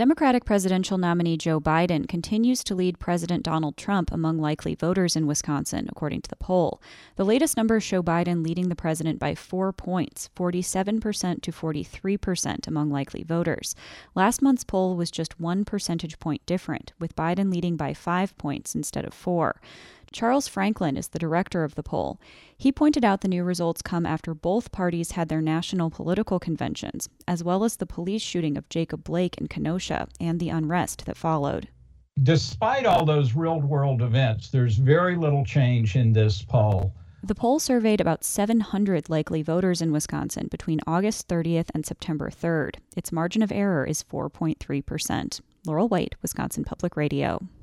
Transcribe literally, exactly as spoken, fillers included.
Democratic presidential nominee Joe Biden continues to lead President Donald Trump among likely voters in Wisconsin, according to the poll. The latest numbers show Biden leading the president by four points, forty-seven percent to forty-three percent among likely voters. Last month's poll was just one percentage point different, with Biden leading by five points instead of four. Charles Franklin is the director of the poll. He pointed out the new results come after both parties had their national political conventions, as well as the police shooting of Jacob Blake in Kenosha and the unrest that followed. Despite all those real-world events, there's very little change in this poll. The poll surveyed about seven hundred likely voters in Wisconsin between August thirtieth and September third. Its margin of error is four point three percent. Laurel White, Wisconsin Public Radio.